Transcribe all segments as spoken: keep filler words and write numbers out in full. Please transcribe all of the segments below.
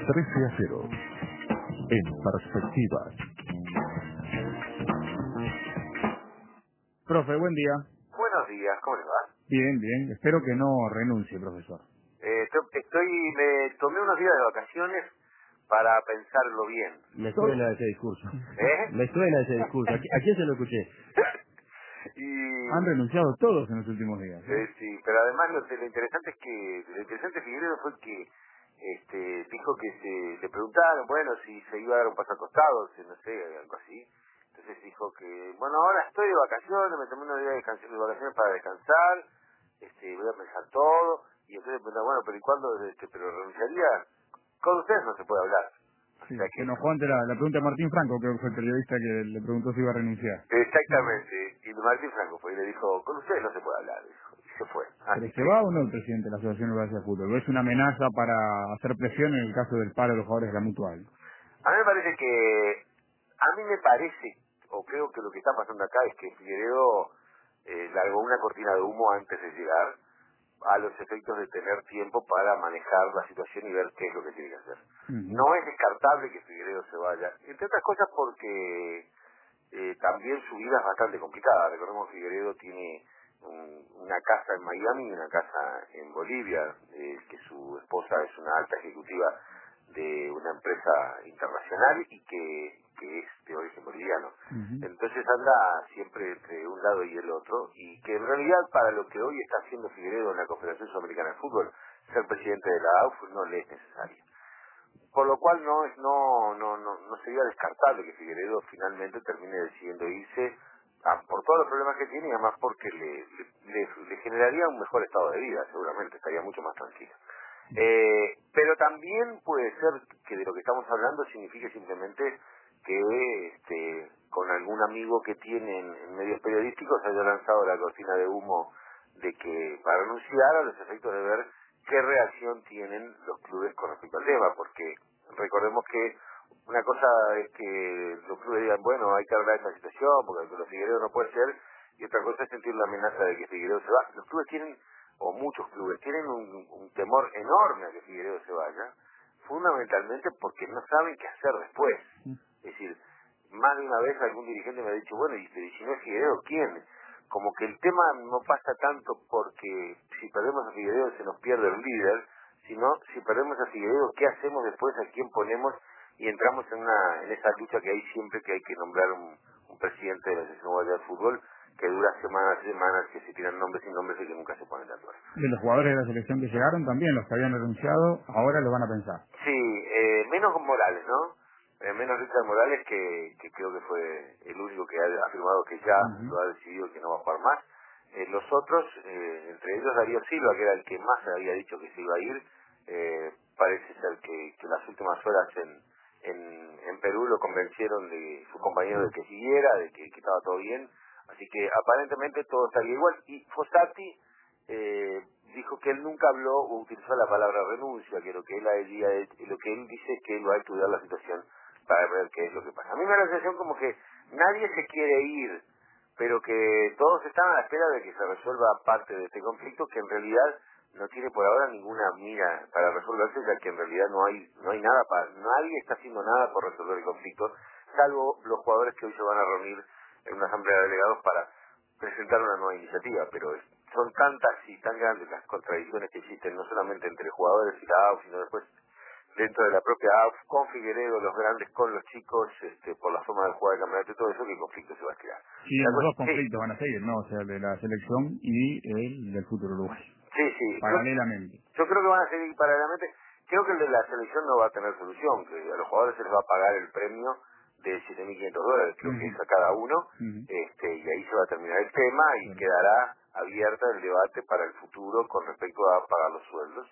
trece a cero. En perspectiva. Profe, buen día. Buenos días, ¿cómo le va? Bien, bien. Espero que no renuncie, profesor. Eh, to- estoy, me tomé unos días de vacaciones para pensarlo bien. Le suena ese discurso. ¿Eh? Le suena ese discurso. ¿A, qui- a quién se lo escuché? y Han renunciado todos en los últimos días. ¿eh? eh, sí, pero además lo, lo interesante es que lo interesante de Figueredo fue que este dijo que se le preguntaron, bueno, si se iba a dar un paso al costado, si no sé, algo así. Entonces dijo que, bueno, ahora estoy de vacaciones, me tomé unos días de, descanso- de vacaciones para descansar, este, voy a pensar todo, y entonces me preguntaron, bueno, pero ¿y cuándo? Este, pero renunciaría, con ustedes no se puede hablar. O Sí, sea se que, enojó ante la, la pregunta de Martín Franco, creo que fue el periodista que le preguntó si iba a renunciar. exactamente, y Martín Franco fue y le dijo, con ustedes no se puede hablar, dijo, y se fue. ¿Pero Así se que, va o no el presidente de la Asociación Uruguaya de Fútbol? ¿O es una amenaza para hacer presión en el caso del paro de los jugadores de la Mutual? a mí me parece que, a mí me parece, o creo que lo que está pasando acá es que Figueredo eh, largó una cortina de humo antes de llegar, a los efectos de tener tiempo para manejar la situación y ver qué es lo que tiene que hacer. Ujú. No es descartable que Figueredo se vaya, entre otras cosas porque eh, también su vida es bastante complicada. Recordemos que Figueredo tiene un- una casa en Miami y una casa en Bolivia, eh, que su esposa es una alta ejecutiva de una empresa internacional y que, que es de origen boliviano. Ujú. Entonces anda siempre entre un lado y el otro, y que en realidad para lo que hoy está haciendo Figueredo en la Confederación Sudamericana de Fútbol, ser presidente de la A U F no le es necesario. Por lo cual no es no no no, no sería descartable que Figueredo finalmente termine decidiendo irse ah, por todos los problemas que tiene y además porque le, le, le- le generaría un mejor estado de vida, seguramente estaría mucho más tranquilo. Eh, pero también puede ser que de lo que estamos hablando signifique simplemente que este, con algún amigo que tiene en, en medios periodísticos haya lanzado la cortina de humo de que para renunciar a los efectos de ver qué reacción tienen los clubes con respecto al tema, porque recordemos que una cosa es que los clubes digan, bueno, hay que arreglar esta situación, porque los Figueredo no puede ser, y otra cosa es sentir la amenaza de que Figueredo se va. Los clubes tienen, o muchos clubes, tienen un, un temor enorme a que Figueredo se vaya, fundamentalmente porque no saben qué hacer después. Es decir, más de una vez algún dirigente me ha dicho, bueno, y pero si no es Figueredo, ¿quién? Como que el tema no pasa tanto porque si perdemos a Figueredo se nos pierde el líder, sino si perdemos a Figueredo, ¿qué hacemos después? ¿A quién ponemos? Y entramos en una en esa lucha que hay siempre que hay que nombrar un, un presidente de la Asociación Uruguaya de Fútbol que dura semanas y semanas, que se tiran nombres y nombres y que nunca se ponen de acuerdo. De los jugadores de la selección que llegaron también, los que habían renunciado, ahora lo van a pensar. Sí, eh, menos con Morales, ¿no? Eh, menos Richard Morales, que, que creo que fue el único que ha afirmado que ya Ujú. lo ha decidido que no va a jugar más. Eh, los otros, eh, entre ellos Darío Silva, que era el que más había dicho que se iba a ir, eh, parece ser que, que las últimas horas en, en, en Perú lo convencieron de su compañero de que siguiera, de que, que estaba todo bien. Así que aparentemente todo estaría igual. Y Fossati eh, dijo que él nunca habló o utilizó la palabra renuncia, que lo que él había hecho- lo que él dice es que él va a estudiar la situación para ver qué es lo que pasa. A mí me da la sensación como que nadie se quiere ir, pero que todos están a la espera de que se resuelva parte de este conflicto, que en realidad no tiene por ahora ninguna mira para resolverse, ya que en realidad no hay no hay nada para, nadie está haciendo nada por resolver el conflicto, salvo los jugadores que hoy se van a reunir en una asamblea de delegados para presentar una nueva iniciativa, pero es- son tantas y tan grandes las contradicciones que existen, no solamente entre jugadores y la A U F, sino después dentro de la propia A U F, con Figueredo, los grandes con los chicos, este, por la forma de jugar el campeonato y todo eso, que el conflicto se va a crear. Sí, La los dos cuest- sí, conflictos van a seguir, ¿no? O sea, el de la selección y el del futuro uruguayo. sí, sí. Yo, Paralelamente. yo creo que van a seguir paralelamente. Creo que el de la selección no va a tener solución, que a los jugadores se les va a pagar el premio de siete mil quinientos dólares, creo que Ujú. es a cada uno, Ujú. este, y ahí se va a terminar el tema y Claro. quedará abierta el debate para el futuro con respecto a pagar los sueldos.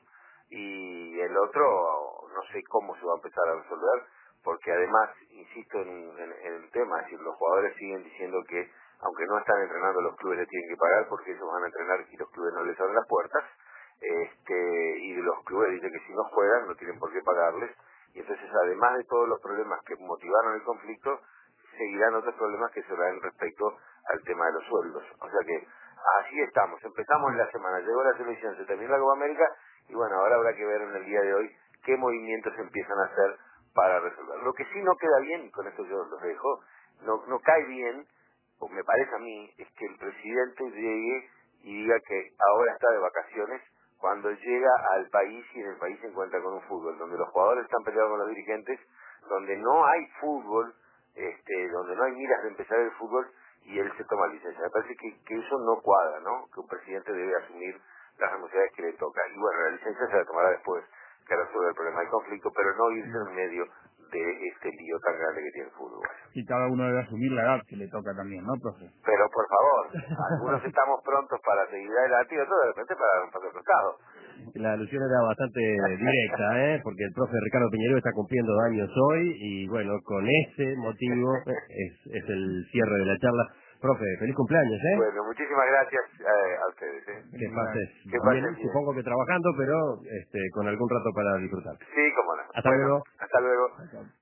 Y el otro, no sé cómo se va a empezar a resolver, porque además, insisto en, en- en el tema, es decir, los jugadores siguen diciendo que, aunque no están entrenando, los clubes les tienen que pagar porque ellos van a entrenar y los clubes no les abren las puertas, este, y los clubes dicen que si no juegan no tienen por qué pagarles, y entonces además de todos los problemas que motivaron el conflicto, seguirán otros problemas que se dan respecto al tema de los sueldos. O sea que así estamos, empezamos la semana, llegó la selección, se terminó la Copa América, y bueno, ahora habrá que ver en el día de hoy qué movimientos empiezan a hacer para resolver. Lo que sí no queda bien, y con esto yo los dejo, no, no cae bien, o me parece a mí, es que el presidente llegue y diga que ahora está de vacaciones cuando llega al país y en el país se encuentra con un fútbol, donde los jugadores están peleados con los dirigentes, donde no hay fútbol, este, donde no hay miras de empezar el fútbol y él se toma licencia. Me parece que, que eso no cuadra, ¿no? Que un presidente debe asumir las responsabilidades que le toca. Y bueno, la licencia se la tomará después que resuelva el problema del conflicto, pero no irse en medio de este lío tan grande que tiene el fútbol. Y cada uno debe asumir la edad que le toca también, ¿no, profe? Pero por favor, algunos estamos prontos para seguir adelante y otros de repente para dar un paso al costado. La alusión era bastante directa, ¿eh? Porque el profe Ricardo Piñeiro está cumpliendo años hoy y bueno, con ese motivo es, es el cierre de la charla. Profe, feliz cumpleaños, ¿eh? Bueno, muchísimas gracias eh, a ustedes. ¿eh? Que pases Que bien, pasen bien. supongo que trabajando, pero este, con algún rato para disfrutar. Sí, cómo no. Hasta Bueno, luego. hasta luego.